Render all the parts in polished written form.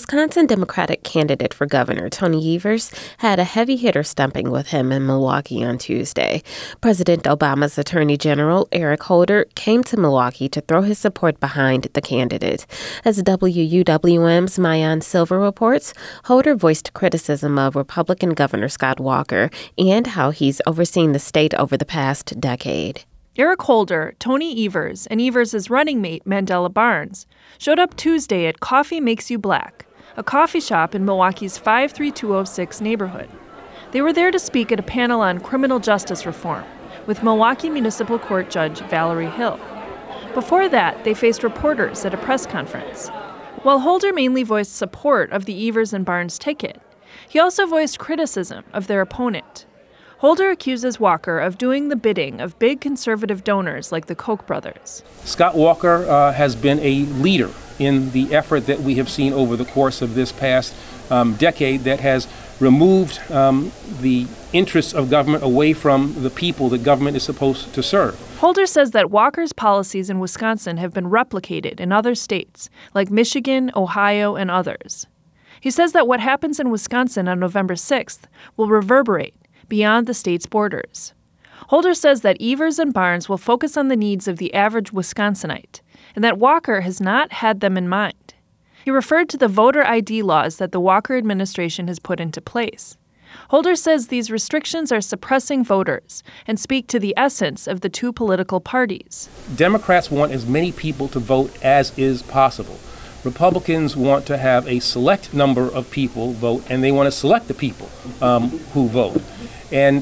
Wisconsin Democratic candidate for governor Tony Evers had a heavy hitter stumping with him in Milwaukee on Tuesday. President Obama's Attorney General Eric Holder came to Milwaukee to throw his support behind the candidate. As WUWM's Maayan Silver reports, Holder voiced criticism of Republican Governor Scott Walker and how he's overseen the state over the past decade. Eric Holder, Tony Evers, and Evers' running mate, Mandela Barnes, showed up Tuesday at Coffee Makes You Black, a coffee shop in Milwaukee's 53206 neighborhood. They were there to speak at a panel on criminal justice reform with Milwaukee Municipal Court Judge Valerie Hill. Before that, they faced reporters at a press conference. While Holder mainly voiced support of the Evers and Barnes ticket, he also voiced criticism of their opponent. Holder accuses Walker of doing the bidding of big conservative donors like the Koch brothers. Scott Walker has been a leader in the effort that we have seen over the course of this past decade that has removed the interests of government away from the people that government is supposed to serve. Holder says that Walker's policies in Wisconsin have been replicated in other states like Michigan, Ohio, and others. He says that what happens in Wisconsin on November 6th will reverberate beyond the state's borders. Holder says that Evers and Barnes will focus on the needs of the average Wisconsinite, and that Walker has not had them in mind. He referred to the voter ID laws that the Walker administration has put into place. Holder says these restrictions are suppressing voters and speak to the essence of the two political parties. Democrats want as many people to vote as is possible. Republicans want to have a select number of people vote, and they want to select the people who vote. And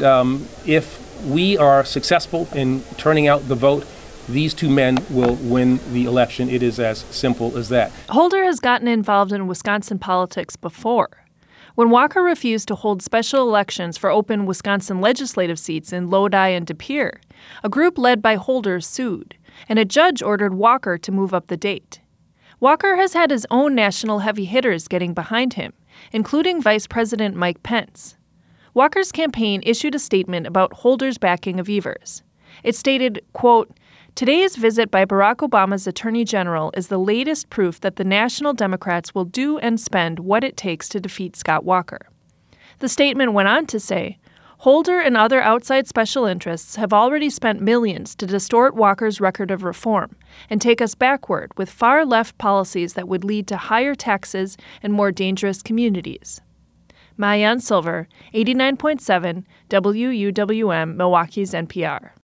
if we are successful in turning out the vote, these two men will win the election. It is as simple as that. Holder has gotten involved in Wisconsin politics before. When Walker refused to hold special elections for open Wisconsin legislative seats in Lodi and De Pere, a group led by Holder sued, and a judge ordered Walker to move up the date. Walker has had his own national heavy hitters getting behind him, including Vice President Mike Pence. Walker's campaign issued a statement about Holder's backing of Evers. It stated, quote, "Today's visit by Barack Obama's Attorney General is the latest proof that the National Democrats will do and spend what it takes to defeat Scott Walker." The statement went on to say, Holder and other outside special interests have already spent millions to distort Walker's record of reform and take us backward with far-left policies that would lead to higher taxes and more dangerous communities. Maayan Silver, 89.7 WUWM, Milwaukee's NPR.